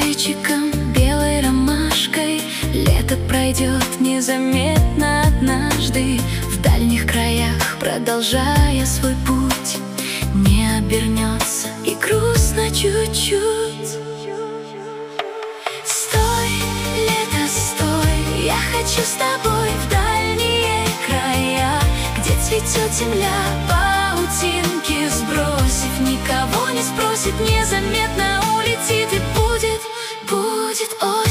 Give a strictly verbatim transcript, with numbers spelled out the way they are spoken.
цветочком, белой ромашкой. Лето пройдет незаметно однажды, в дальних краях продолжая свой путь. Не обернется и грустно чуть-чуть. Стой, лето, стой, я хочу с тобой в дальние края, где цветет земля, паутинки сбросив, никого не спросит, незаметно улетит, и будет, будет ой.